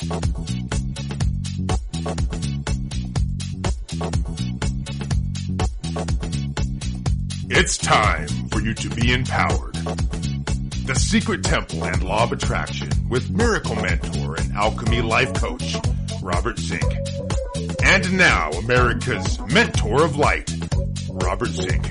It's time for you to be empowered. The Secret Temple and Law of Attraction with Miracle Mentor and Alchemy Life Coach, Robert Zink. And now, America's Mentor of Light, Robert Zink.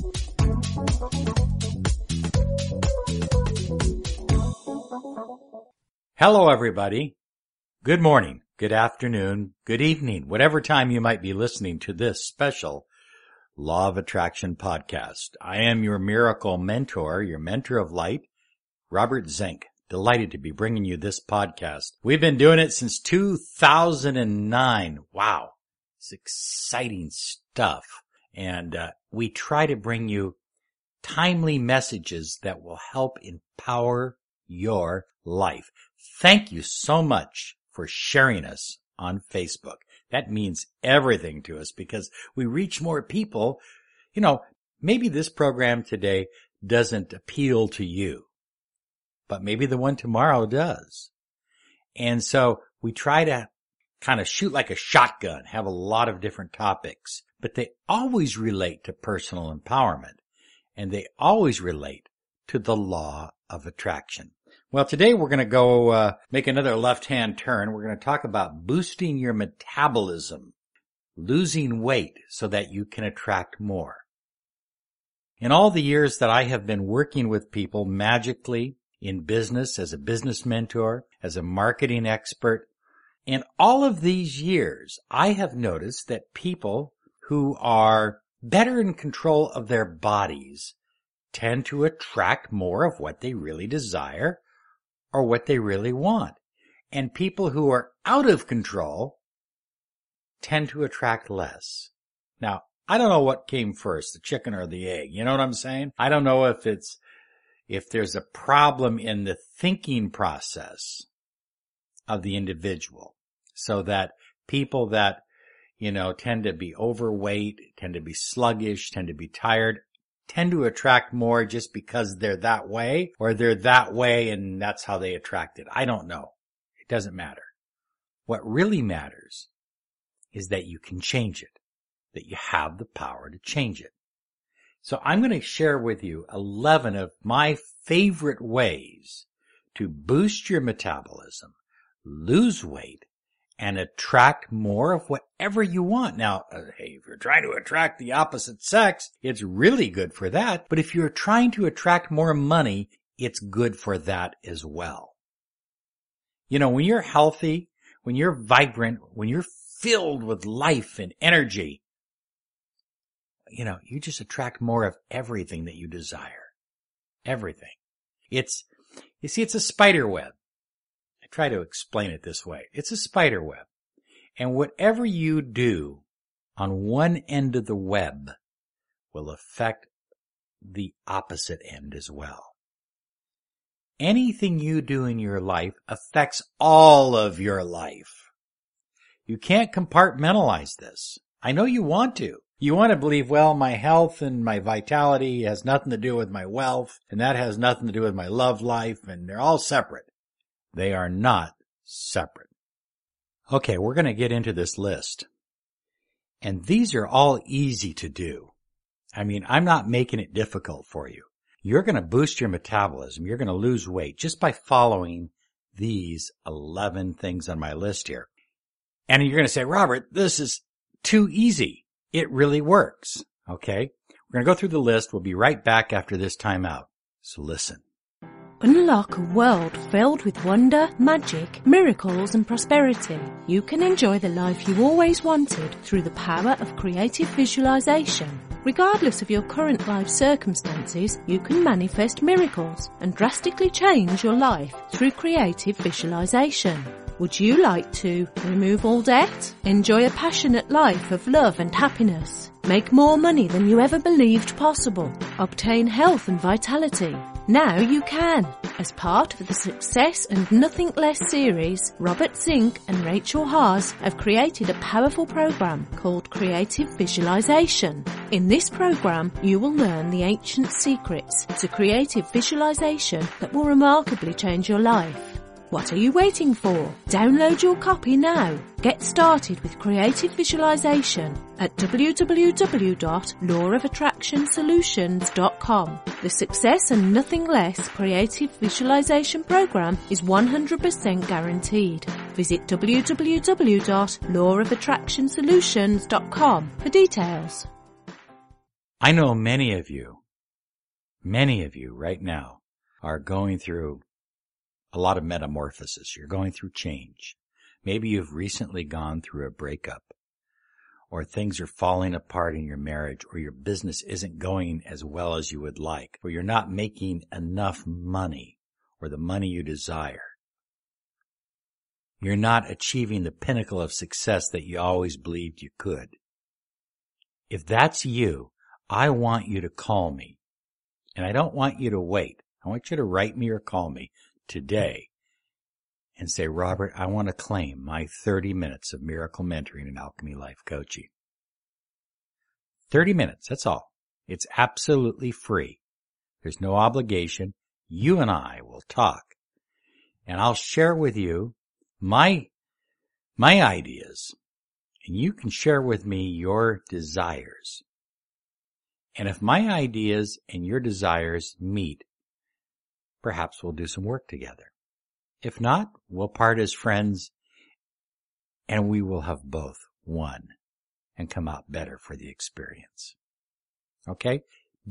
Hello, everybody. Good morning, good afternoon, good evening, whatever time you might be listening to this special Law of Attraction podcast. I am your miracle mentor, your mentor of light, Robert Zink. Delighted to be bringing you this podcast. We've been doing it since 2009. Wow. It's exciting stuff. And we try to bring you timely messages that will help empower your life. Thank you so much for sharing us on Facebook. That means everything to us because we reach more people. You know, maybe this program today doesn't appeal to you, but maybe the one tomorrow does. And so we try to kind of shoot like a shotgun, have a lot of different topics, but they always relate to personal empowerment and they always relate to the law of attraction. Well, today we're going to go make another left-hand turn. We're going to talk about boosting your metabolism, losing weight so that you can attract more. In all the years that I have been working with people magically in business, as a business mentor, as a marketing expert, in all of these years, I have noticed that people who are better in control of their bodies tend to attract more of what they really desire or what they really want. And people who are out of control tend to attract less. Now, I don't know what came first, the chicken or the egg. You know what I'm saying? I don't know if there's a problem in the thinking process of the individual so that people that, tend to be overweight, tend to be sluggish, tend to be tired, tend to attract more just because they're that way, or they're that way and that's how they attract it. I don't know. It doesn't matter. What really matters is that you can change it, that you have the power to change it. So I'm going to share with you 11 of my favorite ways to boost your metabolism, lose weight, and attract more of whatever you want. Now, hey, if you're trying to attract the opposite sex, it's really good for that. But if you're trying to attract more money, it's good for that as well. When you're healthy, when you're vibrant, when you're filled with life and energy, you just attract more of everything that you desire. Everything. It's a spider web. Try to explain it this way. It's a spider web. And whatever you do on one end of the web will affect the opposite end as well. Anything you do in your life affects all of your life. You can't compartmentalize this. I know you want to. You want to believe, well, my health and my vitality has nothing to do with my wealth, and that has nothing to do with my love life, and they're all separate. They are not separate. Okay, we're going to get into this list. And these are all easy to do. I mean, I'm not making it difficult for you. You're going to boost your metabolism. You're going to lose weight just by following these 11 things on my list here. And you're going to say, Robert, this is too easy. It really works. Okay? We're going to go through the list. We'll be right back after this timeout. So listen. Unlock a world filled with wonder, magic, miracles and prosperity. You can enjoy the life you always wanted through the power of creative visualization. Regardless of your current life circumstances, you can manifest miracles and drastically change your life through creative visualization. Would you like to remove all debt? Enjoy a passionate life of love and happiness? Make more money than you ever believed possible? Obtain health and vitality? Now you can. As part of the Success and Nothing Less series, Robert Zink and Rachel Haas have created a powerful program called Creative Visualization. In this program, you will learn the ancient secrets to creative visualization that will remarkably change your life. What are you waiting for? Download your copy now. Get started with creative visualization at www.lawofattractionsolutions.com. The Success and Nothing Less creative visualization program is 100% guaranteed. Visit www.lawofattractionsolutions.com for details. I know many of you right now are going through a lot of metamorphosis. You're going through change. Maybe you've recently gone through a breakup, or things are falling apart in your marriage, or your business isn't going as well as you would like, or you're not making enough money, or the money you desire. You're not achieving the pinnacle of success that you always believed you could. If that's you, I want you to call me. And I don't want you to wait. I want you to write me or call me today and say, Robert, I want to claim my 30 minutes of miracle mentoring and alchemy life coaching. 30 minutes, that's all. It's absolutely free. There's no obligation. You and I will talk, and I'll share with you my ideas, and you can share with me your desires. And if my ideas and your desires meet, perhaps we'll do some work together. If not, we'll part as friends, and we will have both won and come out better for the experience. Okay?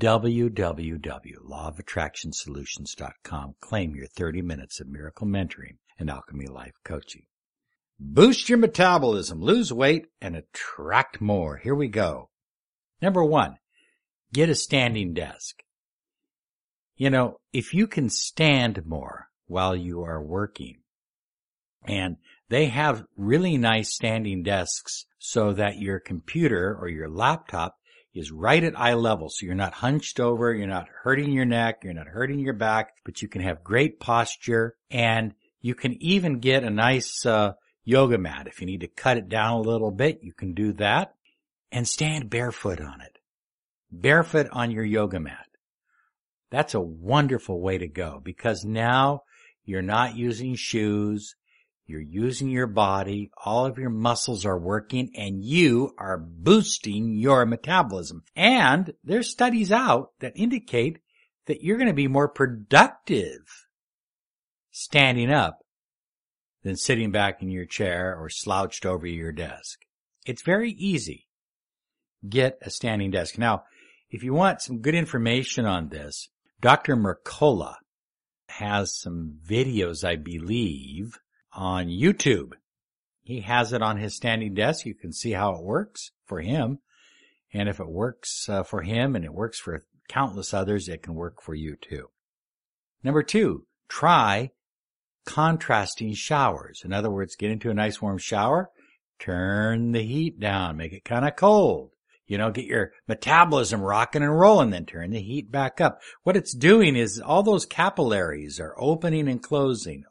www.lawofattractionsolutions.com. Claim your 30 minutes of miracle mentoring and alchemy life coaching. Boost your metabolism, lose weight, and attract more. Here we go. Number 1, get a standing desk. You know, if you can stand more while you are working, and they have really nice standing desks so that your computer or your laptop is right at eye level, so you're not hunched over, you're not hurting your neck, you're not hurting your back, but you can have great posture, and you can even get a nice yoga mat. If you need to cut it down a little bit, you can do that, and stand barefoot on it. Barefoot on your yoga mat. That's a wonderful way to go, because now you're not using shoes, you're using your body, all of your muscles are working, and you are boosting your metabolism. And there's studies out that indicate that you're going to be more productive standing up than sitting back in your chair or slouched over your desk. It's very easy. Get a standing desk. Now, if you want some good information on this, Dr. Mercola has some videos, I believe, on YouTube. He has it on his standing desk. You can see how it works for him. And if it works for him and it works for countless others, it can work for you too. Number 2, try contrasting showers. In other words, get into a nice warm shower, turn the heat down, make it kind of cold. You know, get your metabolism rocking and rolling, then turn the heat back up. What it's doing is all those capillaries are opening and closing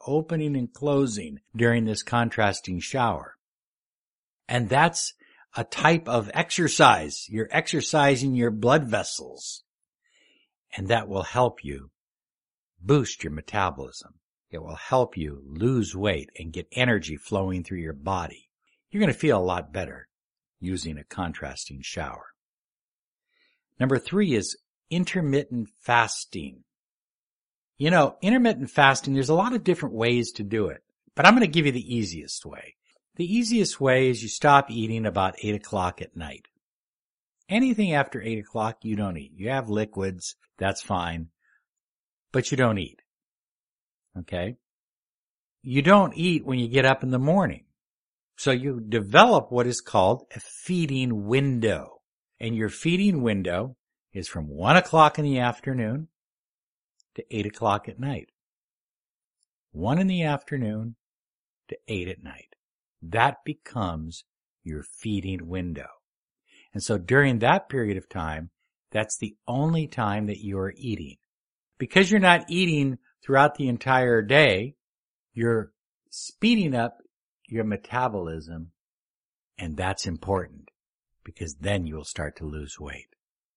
during this contrasting shower. And that's a type of exercise. You're exercising your blood vessels. And that will help you boost your metabolism. It will help you lose weight and get energy flowing through your body. You're going to feel a lot better using a contrasting shower. Number 3 is intermittent fasting. You know, intermittent fasting, there's a lot of different ways to do it, but I'm going to give you the easiest way. The easiest way is you stop eating about 8 o'clock at night. Anything after 8 o'clock, you don't eat. You have liquids, that's fine, but you don't eat. Okay? You don't eat when you get up in the morning. So you develop what is called a feeding window. And your feeding window is from 1 o'clock in the afternoon to 8 o'clock at night. 1 in the afternoon to 8 at night. That becomes your feeding window. And so during that period of time, that's the only time that you are eating. Because you're not eating throughout the entire day, you're speeding up your metabolism, and that's important because then you'll start to lose weight.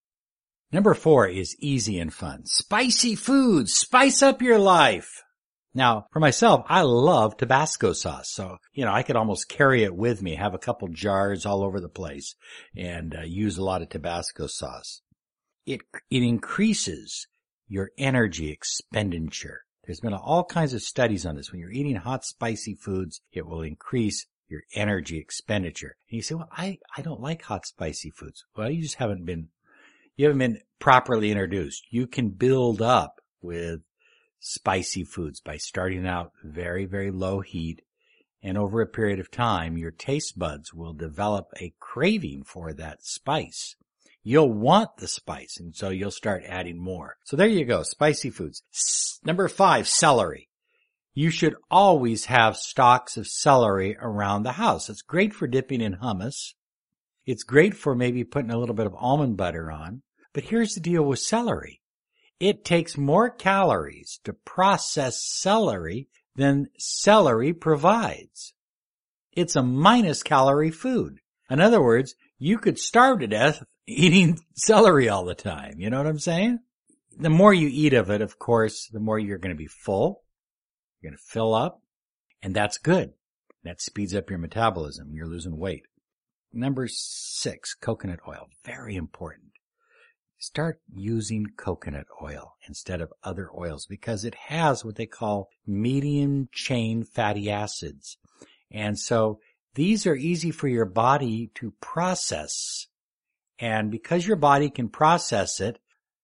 Number 4 is easy and fun. Spicy foods. Spice up your life. Now, for myself, I love Tabasco sauce. So, I could almost carry it with me, have a couple jars all over the place, and use a lot of Tabasco sauce. It increases your energy expenditure. There's been all kinds of studies on this. When you're eating hot, spicy foods, it will increase your energy expenditure. And you say, well, I don't like hot, spicy foods. Well, you haven't been properly introduced. You can build up with spicy foods by starting out very, very low heat. And over a period of time, your taste buds will develop a craving for that spice. You'll want the spice, and so you'll start adding more. So there you go, spicy foods. Number 5, celery. You should always have stalks of celery around the house. It's great for dipping in hummus. It's great for maybe putting a little bit of almond butter on. But here's the deal with celery. It takes more calories to process celery than celery provides. It's a minus-calorie food. In other words, you could starve to death eating celery all the time. You know what I'm saying? The more you eat of it, of course, the more you're going to be full. You're going to fill up, and that's good. That speeds up your metabolism. You're losing weight. Number 6, coconut oil. Very important. Start using coconut oil instead of other oils because it has what they call medium chain fatty acids. And so these are easy for your body to process. And because your body can process it,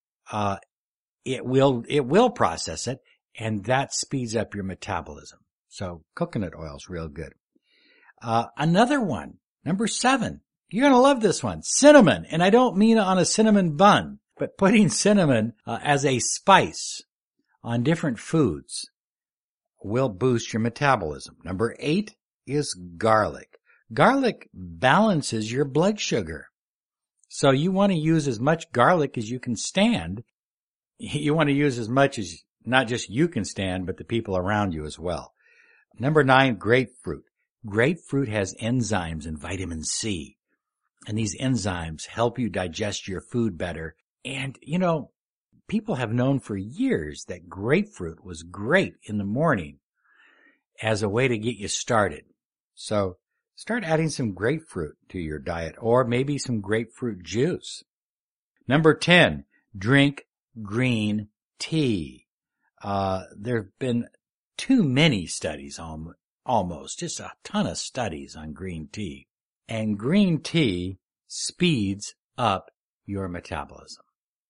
it will process it, and that speeds up your metabolism. So coconut oil is real good. Another one, number 7. You're going to love this one. Cinnamon. And I don't mean on a cinnamon bun, but putting cinnamon as a spice on different foods will boost your metabolism. Number 8 is garlic. Garlic balances your blood sugar. So you want to use as much garlic as you can stand. You want to use as much as not just you can stand, but the people around you as well. Number 9, grapefruit. Grapefruit has enzymes and vitamin C. And these enzymes help you digest your food better. And, people have known for years that grapefruit was great in the morning as a way to get you started. So start adding some grapefruit to your diet, or maybe some grapefruit juice. Number 10, drink green tea. There have been too many studies, almost, just a ton of studies on green tea. And green tea speeds up your metabolism.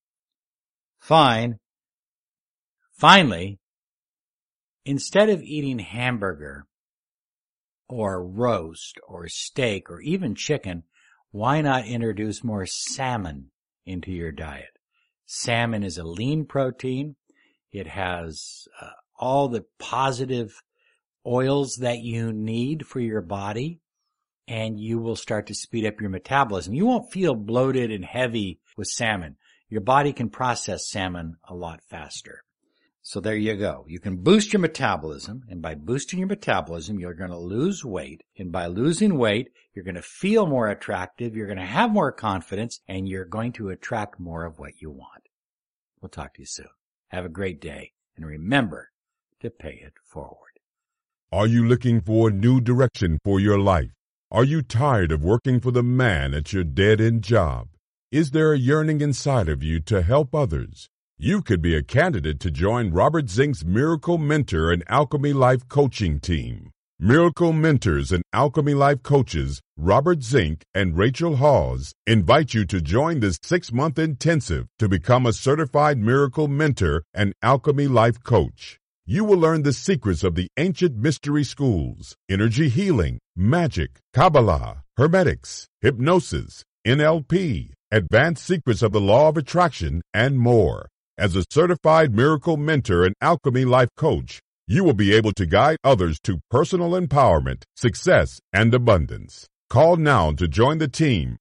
Finally, instead of eating hamburger or roast or steak or even chicken, why not introduce more salmon into your diet? Salmon is a lean protein. It has all the positive oils that you need for your body, and you will start to speed up your metabolism. You won't feel bloated and heavy with salmon. Your body can process salmon a lot faster. So there you go. You can boost your metabolism, and by boosting your metabolism, you're going to lose weight. And by losing weight, you're going to feel more attractive, you're going to have more confidence, and you're going to attract more of what you want. We'll talk to you soon. Have a great day, and remember to pay it forward. Are you looking for a new direction for your life? Are you tired of working for the man at your dead-end job? Is there a yearning inside of you to help others? You could be a candidate to join Robert Zink's Miracle Mentor and Alchemy Life coaching team. Miracle Mentors and Alchemy Life coaches Robert Zink and Rachel Hawes invite you to join this 6-month intensive to become a certified Miracle Mentor and Alchemy Life coach. You will learn the secrets of the ancient mystery schools, energy healing, magic, Kabbalah, Hermetics, hypnosis, NLP, advanced secrets of the law of attraction, and more. As a certified Miracle Mentor and Alchemy Life coach, you will be able to guide others to personal empowerment, success, and abundance. Call now to join the team,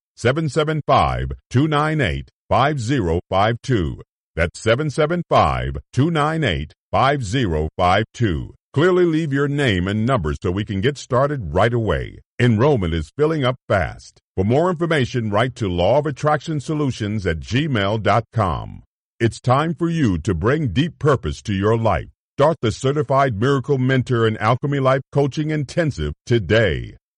775-298-5052. That's 775-298-5052. Clearly leave your name and number so we can get started right away. Enrollment is filling up fast. For more information, write to lawofattractionsolutions@gmail.com. It's time for you to bring deep purpose to your life. Start the Certified Miracle Mentor and Alchemy Life Coaching Intensive today.